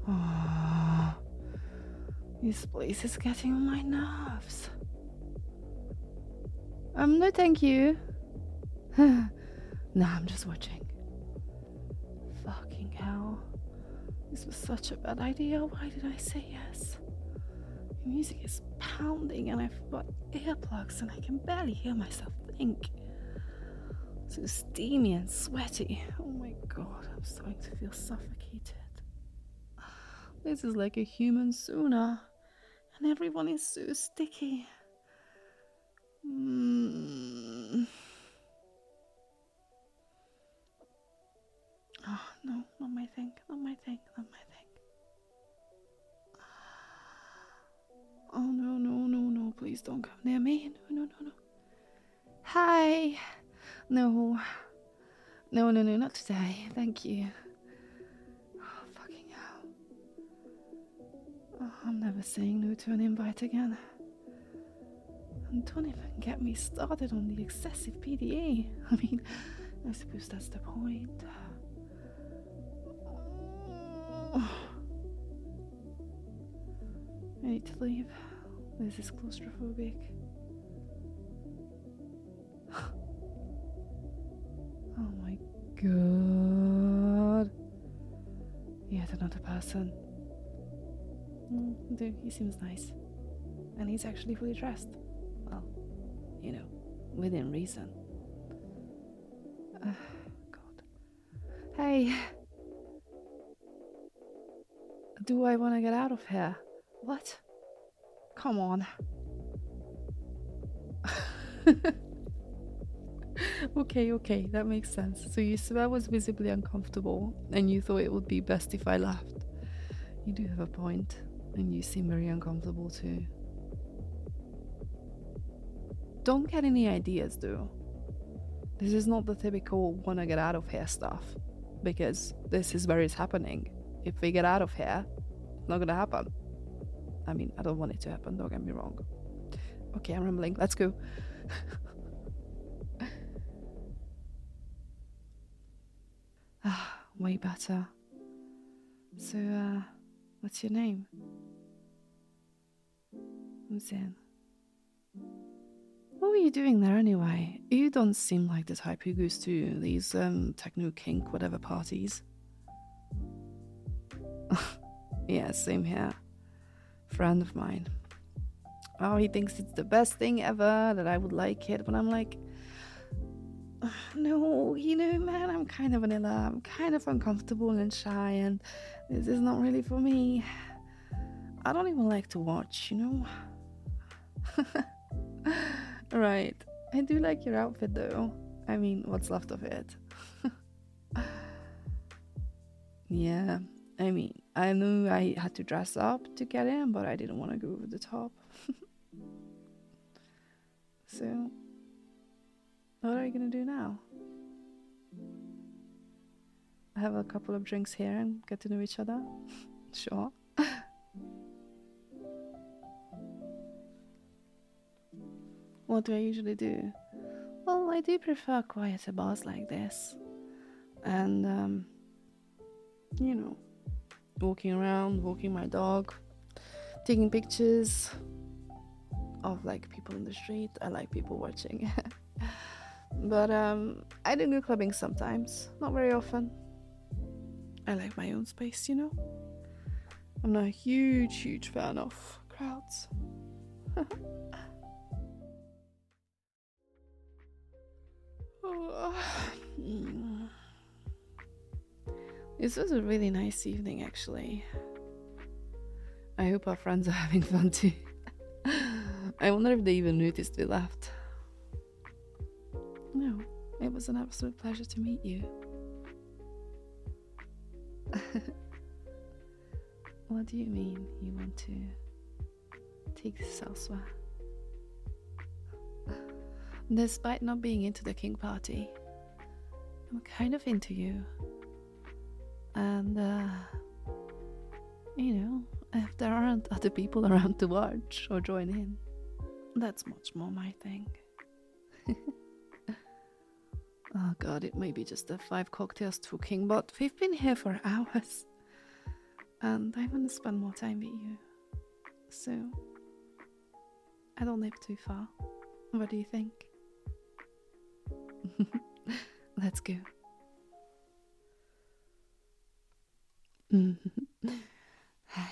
Oh, this place is getting on my nerves. No, thank you. Nah, I'm just watching. Fucking hell. This was such a bad idea. Why did I say yes? The music is pounding and I've got earplugs and I can barely hear myself think. So steamy and sweaty. Oh my god, I'm starting to feel suffocated. This is like a human sauna, and everyone is so sticky. Oh no, not my thing, not my thing, not my thing. Oh no, no, no, no, please don't come near me. No, no, no, no. Hi. No. No, no, no, not today. Thank you. Oh, fucking hell. Oh, I'm never saying no to an invite again. And don't even get me started on the excessive PDA. I mean, I suppose that's the point. I need to leave. This is claustrophobic. Oh my god. Yet another person. Dude, he seems nice. And he's actually fully dressed. Well, you know, within reason. God. Hey. Do I want to get out of here? What? Come on. Okay, that makes sense. So you said I was visibly uncomfortable and you thought it would be best if I left. You do have a point, and you seem very uncomfortable too. Don't get any ideas though. This is not the typical wanna get out of here stuff, because this is where it's happening. If we get out of here, it's not gonna happen. I mean, I don't want it to happen, don't get me wrong. Okay, I'm rambling, let's go. Way better. So, what's your name? Uzin. What were you doing there anyway? You don't seem like the type who goes to these techno kink whatever parties. Yeah, same here. Friend of mine. Oh, he thinks it's the best thing ever, that I would like it, but I'm like, no, you know, man, I'm kind of vanilla. I'm kind of uncomfortable and shy, and this is not really for me. I don't even like to watch, you know? Right. I do like your outfit, though. I mean, what's left of it. Yeah, I mean, I knew I had to dress up to get in, but I didn't want to go over the top. So, what are you gonna do now? Have a couple of drinks here and get to know each other? Sure. What do I usually do? Well, I do prefer quieter bars like this. And, you know, walking around, walking my dog, taking pictures of like people in the street. I like people watching. But I do go clubbing sometimes, not very often. I like my own space, you know. I'm not a huge fan of crowds. This was a really nice evening, actually. I hope our friends are having fun too. I wonder if they even noticed we left. No, it was an absolute pleasure to meet you. What do you mean you want to take this elsewhere? Despite not being into the King party, I'm kind of into you. And, you know, if there aren't other people around to watch or join in, that's much more my thing. Oh god, it may be just the 5 cocktails to King, but we've been here for hours. and I want to spend more time with you. So, I don't live too far. What do you think? Let's go. Hi.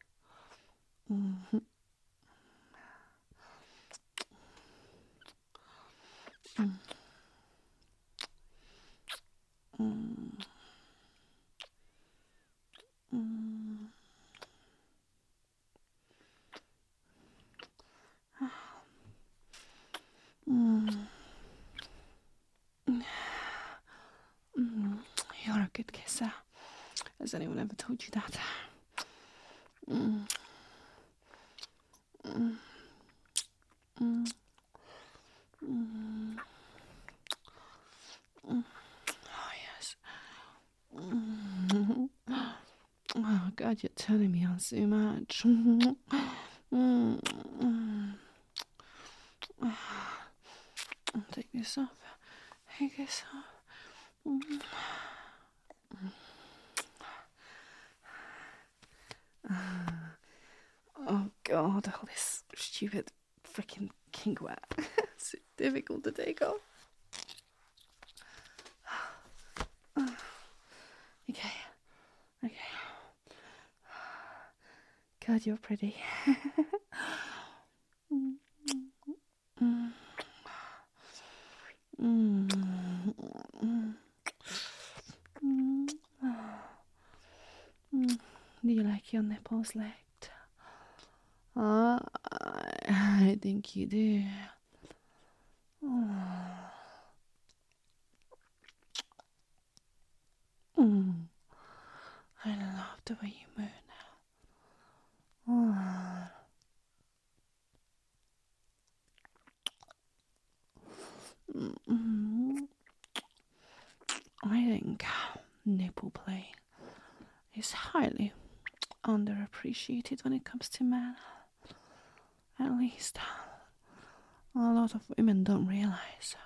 You're a good kisser. Has anyone ever told you that? Oh, yes. Oh, God, you're turning me on so much. Take this off. Take this off. Oh, God, all this stupid freaking kink wear. It's so difficult to take off. Okay. God, you're pretty. Do you like your nipples licked? I think you do. I love the way you move now. I think nipple play is highly underappreciated when it comes to men. At least a lot of women don't realize.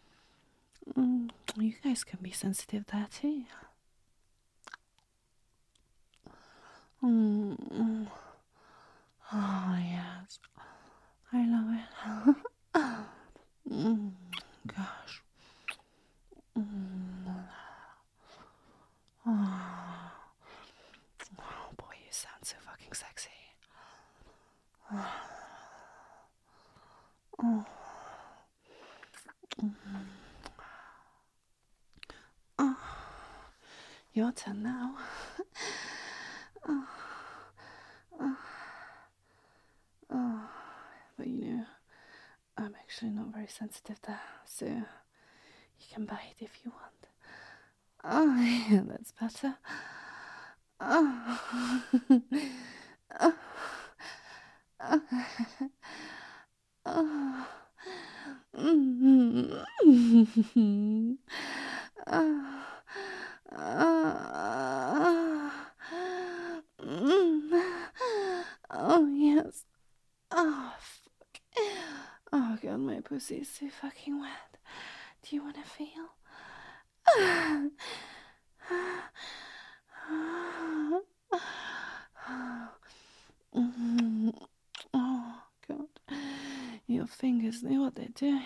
You guys can be sensitive there too. Oh, yes. I love it. Gosh. Oh, boy, you sound so fucking sexy. Your turn now. But I'm actually not very sensitive there, so you can bite if you want. Oh, yeah, that's better. Oh, yes. Oh, fuck. Oh, God, my pussy is so fucking wet. Do you want to feel? Oh, God. Your fingers know what they're doing.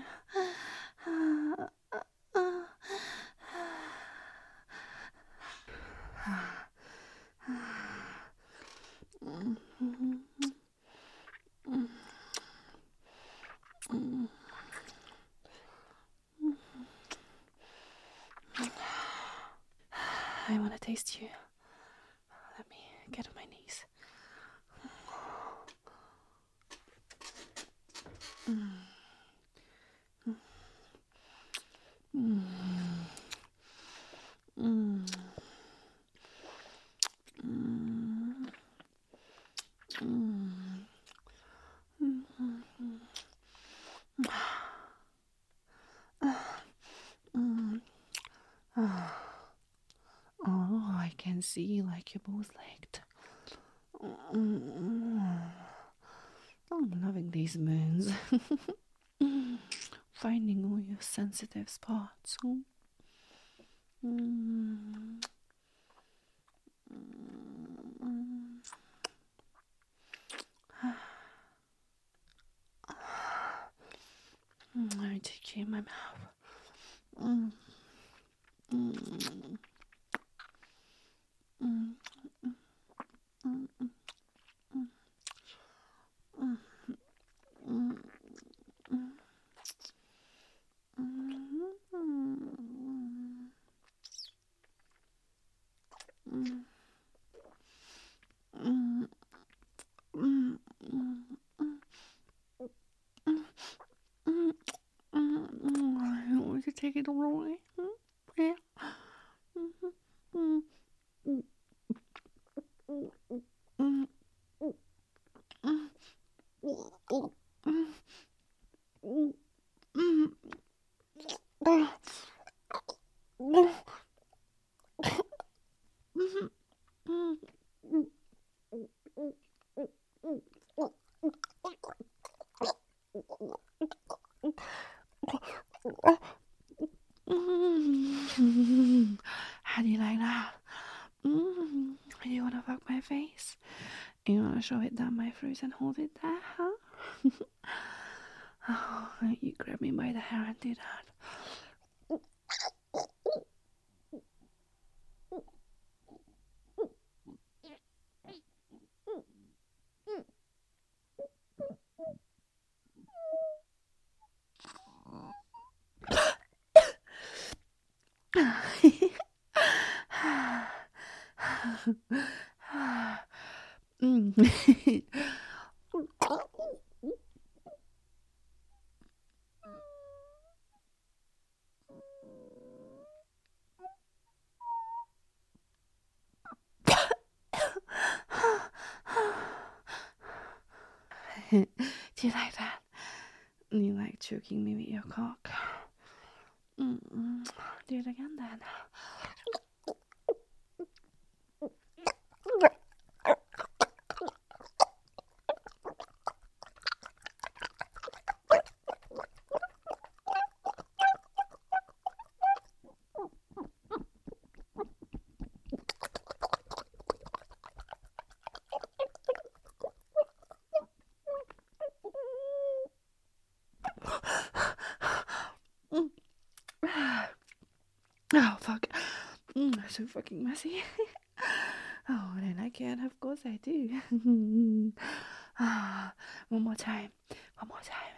I want to taste you. Let me get on my knees. Oh, I can see like you're both licked. I'm loving these moons. Finding all your sensitive spots. itchy in my mouth. Mm. Mm. Mm. Mm. Mm. Mm. We could take it all away. Yeah. How do you like that? You wanna fuck my face? You wanna shove it down my throat and hold it there, huh? Oh, you grab me by the hair and do that. Do you like that? You like choking me with your cock? Do it again then. Oh, fuck. So fucking messy. Oh, then I can. Of course I do. One more time. One more time.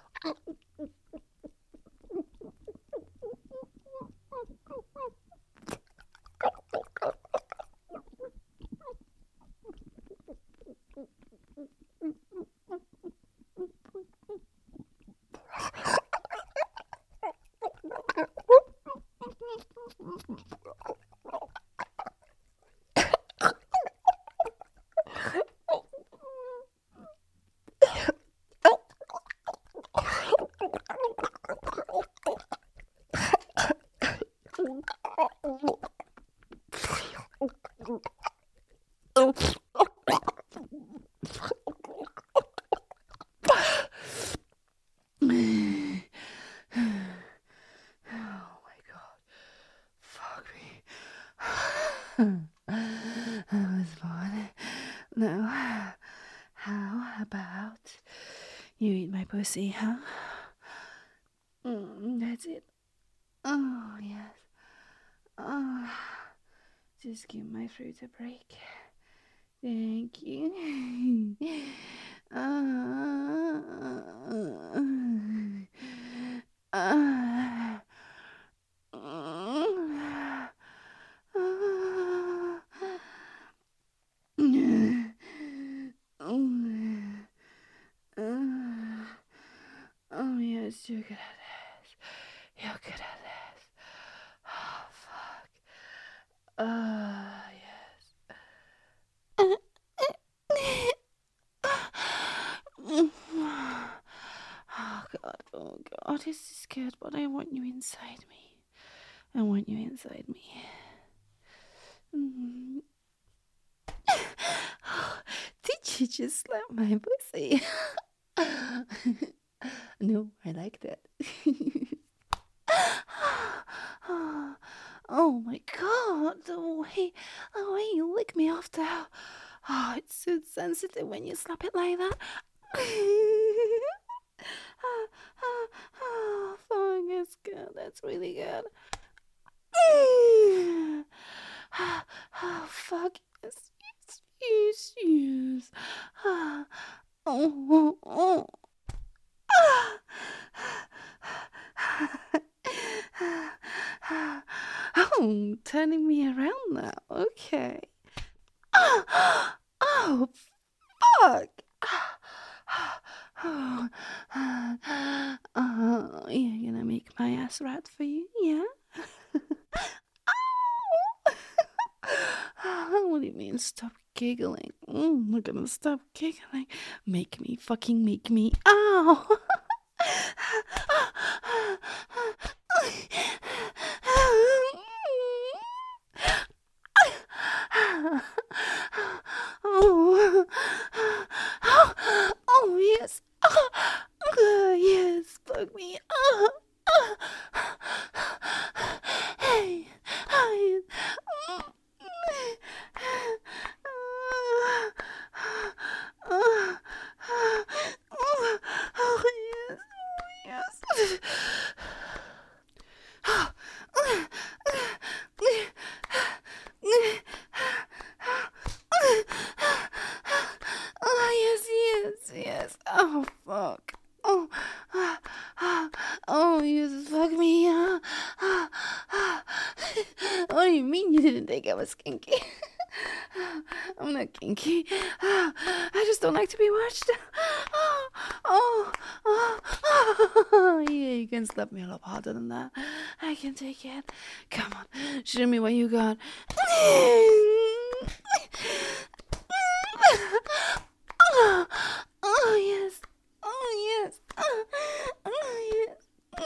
Oh my god. Fuck me. That was fun. Now, how about you eat my pussy, huh? That's it. Oh, yes. Oh, just give my throat a break. Thank you. Oh, yes, you're good at this. You're good at this. Oh, fuck. Yes. Oh God, this is good, but I want you inside me. I want you inside me. Did you just slap my pussy? No, I like that. Oh my god, the way you lick me off there. Oh, it's so sensitive when you slap it like that. Oh, fuck, it's good. That's really good. Oh, fuck. Yes. Ah, oh, oh, oh. Oh, turning me around now. Okay. Oh, fuck. Oh, you're gonna make my ass rat for you, yeah? What do you mean, stop giggling? I'm gonna stop giggling. Make me. Ow! Oh, oh yes. Yes, fuck me. Hey, hi. Oh, yes, yes. Oh, yes. Oh, fuck. Oh, oh, you just fuck me. What do you mean you didn't think I was kinky? I'm not kinky. I just don't like to be watched. Yeah, you can slap me a lot harder than that. I can take it. Come on, show me what you got. Oh yes. Oh yes. Oh yes.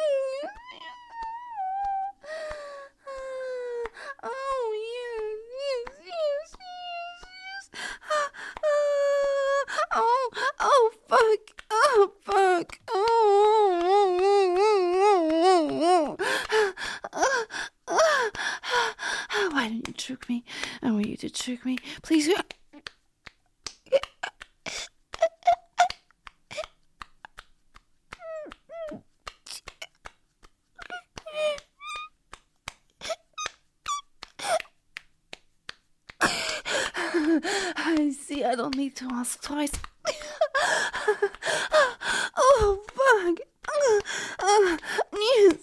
Oh yes. Oh fuck. Oh fuck. Why didn't you trick me? I want you to trick me. Please. I see. I don't need to ask twice. Oh, fuck. Yes.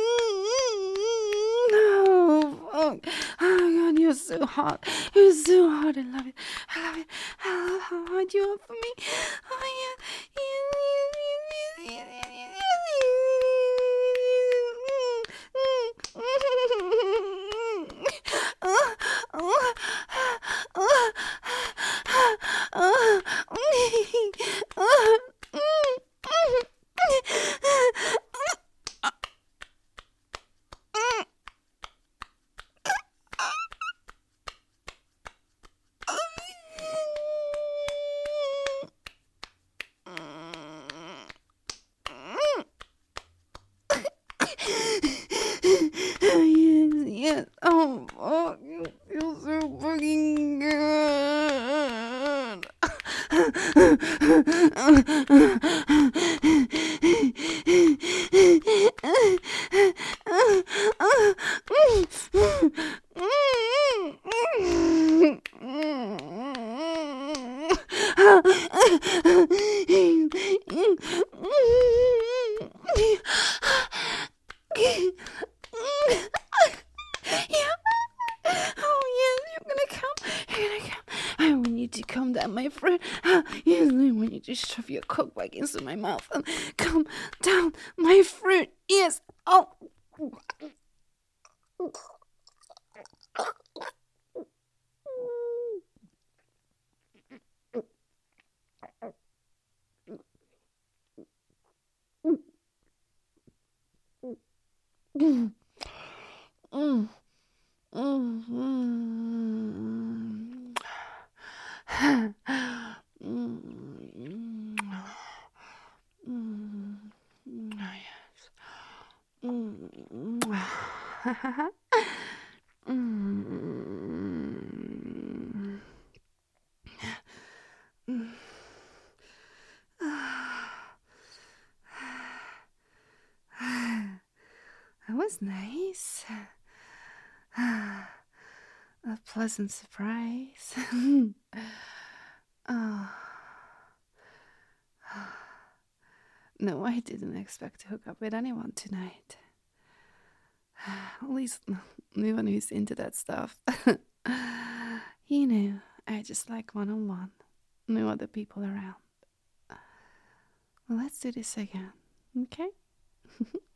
No, fuck. Oh, God, you're so hot. You're so hot. I love it. I love it. I love how hard you are for me. Oh, yes. Oh, fuck. You feel so fucking good. Yeah. Oh yes, you're gonna come. You're gonna come. I want you to come down my throat. Yes, I want you to shove your cock back into my mouth and come down my throat. Yes. Oh. Mm, mm, mm, yes. was nice. A pleasant surprise. Oh. No, I didn't expect to hook up with anyone tonight. At least, no one who's into that stuff. You know, I just like one on one. No other people around. Well, let's do this again, okay?